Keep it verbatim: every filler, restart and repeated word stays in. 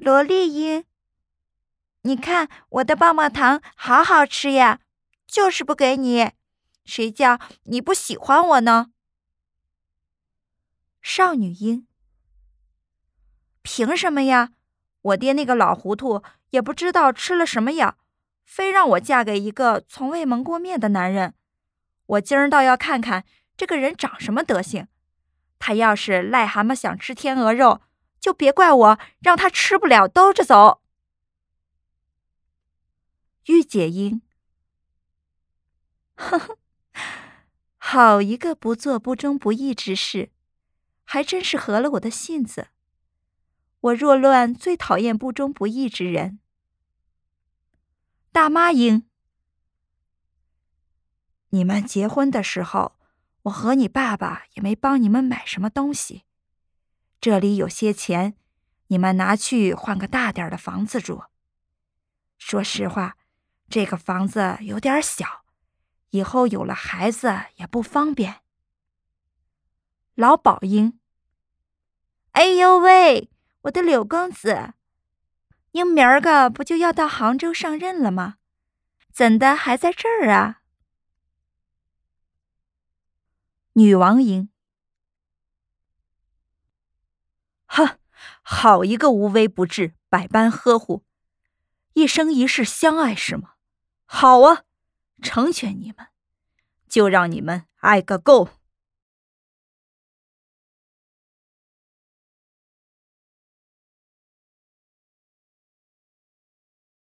萝莉音，你看我的棒棒糖好好吃呀，就是不给你，谁叫你不喜欢我呢？少女音，凭什么呀？我爹那个老糊涂也不知道吃了什么药，非让我嫁给一个从未蒙过面的男人。我今儿倒要看看这个人长什么德行。他要是癞蛤蟆想吃天鹅肉，就别怪我让他吃不了兜着走。御姐音，呵呵，好一个不做不忠不义之事，还真是合了我的性子。我若乱最讨厌不忠不义之人。大妈音，你们结婚的时候，我和你爸爸也没帮你们买什么东西。这里有些钱，你们拿去换个大点的房子住。说实话，这个房子有点小，以后有了孩子也不方便。老鸨音，哎呦喂，我的柳公子，您明儿个不就要到杭州上任了吗？怎的还在这儿啊？女王音，哼，好一个无微不至，百般呵护，一生一世相爱是吗？好啊，成全你们，就让你们爱个够。